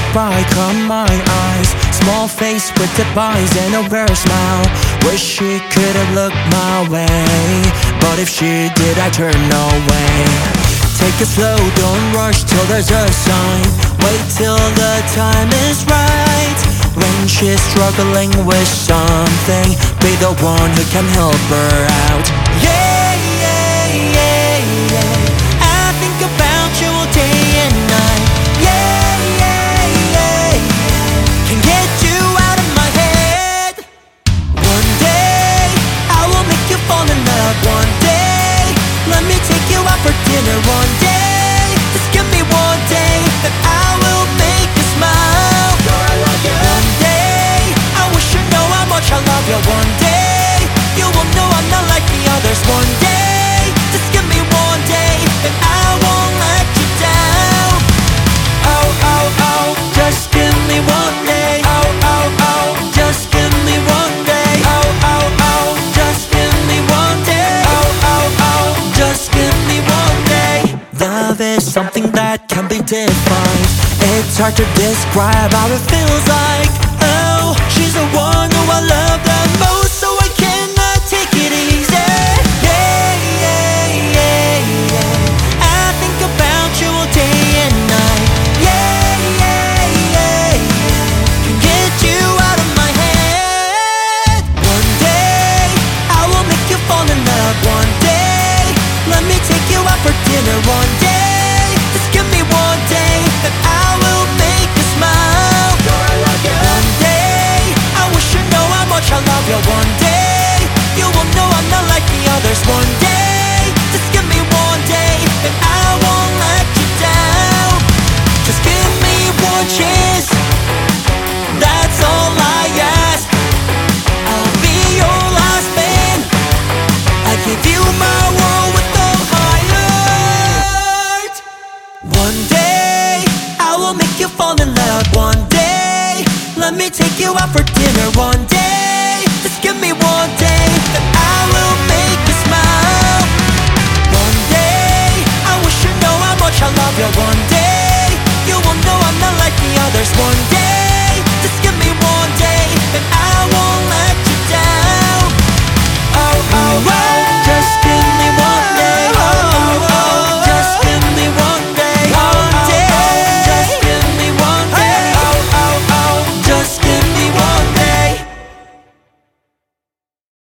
by, caught my eyes. Small face with the eyes and a rare smile. Wish she could've looked my way, but if she did, I turn away. Take it slow, don't rush till there's a sign. Wait till the time is right. When she's struggling with something, be the one who can help her out. Yeah, yeah, yeah, yeah. I think about you all day and night. Yeah, yeah, yeah, yeah. Can't get you out of my head. One day I will make you fall in love. One day let me take you out for dinner. One day, just give me one day, that I will make you smile. Girl, I love you. One day I wish you know how much I love you. One day you will know I'm not like the others. One day, just give me one day, and I won't let you down. Oh, oh, oh, just give me one day. Oh, oh, oh, just give me one day. Oh, oh, oh, just give me one day. Oh, oh, oh, just give me one day. Love is something that can be defined. It's hard to describe how it feels like. Oh, she's the one who I love the most, so I cannot take it easy. Yeah, yeah, yeah, yeah. I think about you all day and night. Yeah, yeah, yeah, yeah. Can get you out of my head. One day I will make you fall in love. One day let me take you out for dinner. One day, just give me one day, that I will make you smile. Girl, I love you. One day I wish you know how much I love you. One day you will know I'm not like the others. One day, just give me one day, and I won't let you down. Just give me one chance, that's all I ask. I'll be your last man. I give you my world with no heart. One day I will make you fall in love. One day let me take you out for dinner. One day, just give me one day, that I will make you smile. One day I wish you know how much I love you. One